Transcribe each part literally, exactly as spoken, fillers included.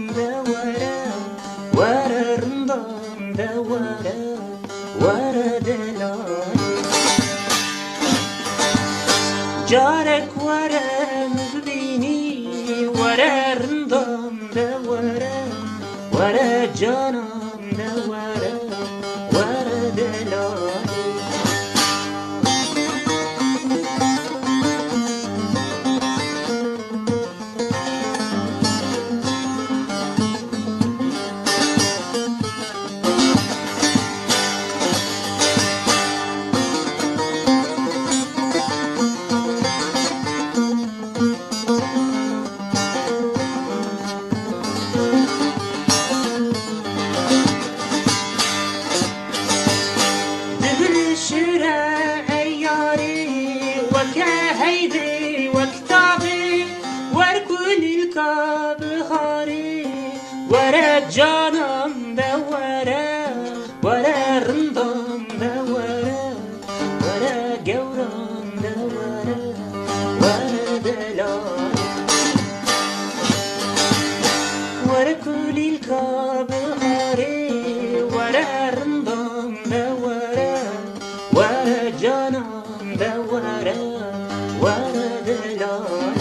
دوره وره رندام دوره وره دلالي جارك وره مبيني وره رندام دوره وره جانم دوره وره دلالي هيدي وكتابي وركن الكابخاري ورا جانم دوره ورا رندم دوره ورا جورم دوره ورا دلالي وركن الكابخاري ورا رندم دوره ورا جانم دوره ورا دلالي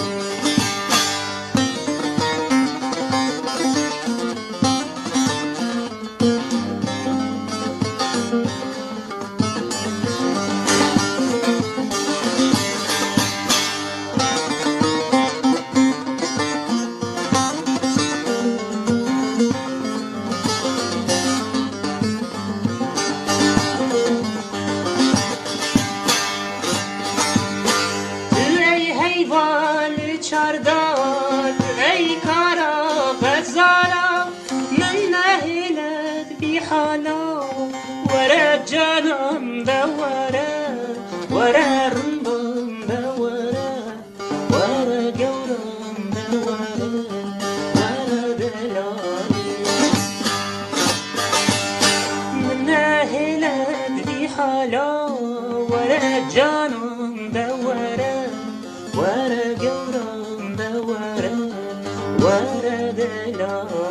چرداد ای کارا غزالا من نهلت بی حالا ورا جانم دوره ورا رندم دوره ورا جورم دوره ورا دلالي من نهلت بی حالا ورا جانم دوره ورا جورم دوره ورا دلالي